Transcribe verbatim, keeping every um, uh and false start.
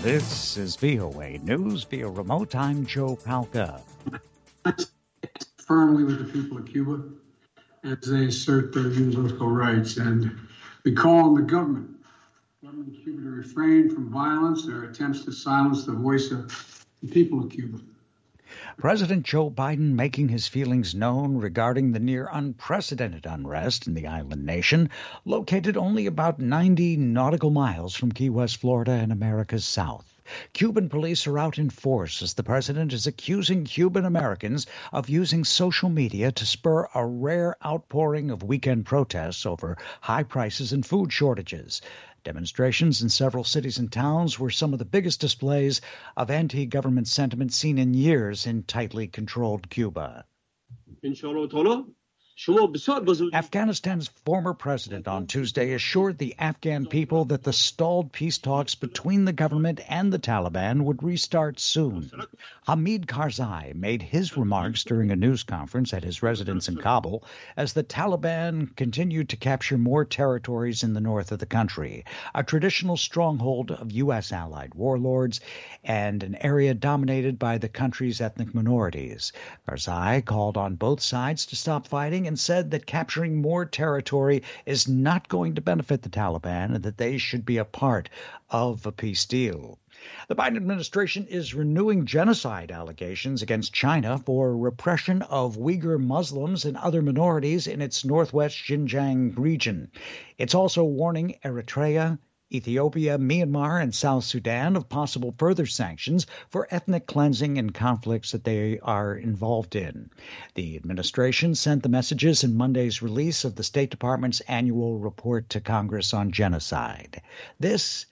This is V O A News via remote. I'm Joe Palca. Firmly with the people of Cuba as they assert their universal rights, and we call on the government, government of Cuba to refrain from violence or attempts to silence the voice of the people of Cuba. President Joe Biden making his feelings known regarding the near unprecedented unrest in the island nation, located only about ninety nautical miles from Key West, Florida, and America's South. Cuban police are out in force as the president is accusing Cuban Americans of using social media to spur a rare outpouring of weekend protests over high prices and food shortages. Demonstrations in several cities and towns were some of the biggest displays of anti-government sentiment seen in years in tightly controlled Cuba. Afghanistan's former president on Tuesday assured the Afghan people that the stalled peace talks between the government and the Taliban would restart soon. Hamid Karzai made his remarks during a news conference at his residence in Kabul as the Taliban continued to capture more territories in the north of the country, a traditional stronghold of U S allied warlords and an area dominated by the country's ethnic minorities. Karzai called on both sides to stop fighting and said that capturing more territory is not going to benefit the Taliban and that they should be a part of a peace deal. The Biden administration is renewing genocide allegations against China for repression of Uyghur Muslims and other minorities in its northwest Xinjiang region. It's also warning Eritrea, Ethiopia, Myanmar, and South Sudan of possible further sanctions for ethnic cleansing and conflicts that they are involved in. The administration sent the messages in Monday's release of the State Department's annual report to Congress on genocide. This